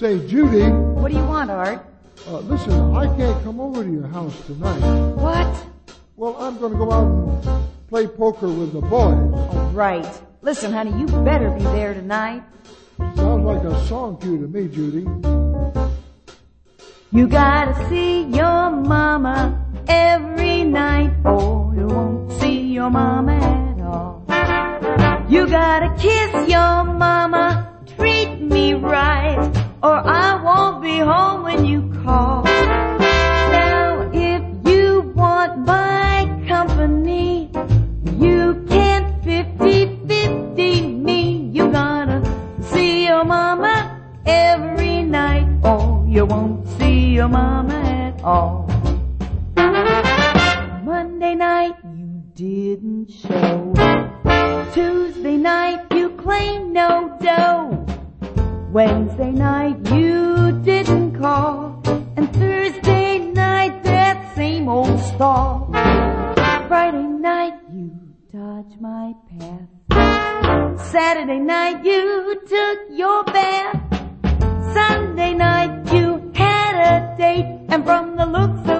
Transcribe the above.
Say, Judy. What do you want, Art? Listen, I can't come over to your house tonight. What? Well, I'm going to go out and play poker with the boys. Oh, right. Listen, honey, you better be there tonight. Sounds like a song cue to me, Judy. You gotta see your mama every night, or you won't see your mama at all. You gotta kiss your mama, treat me right, or I won't be home when you call. Now, if you want my company, you can't 50-50 me. You gotta see your mama every night, or you won't see your mama at all. Monday night you didn't show. Tuesday night you claimed no dough. Wednesday night you didn't call. And Thursday night that same old stall. Friday night you dodged my path. Saturday night you took your bath. Sunday night you had a date, and from the looks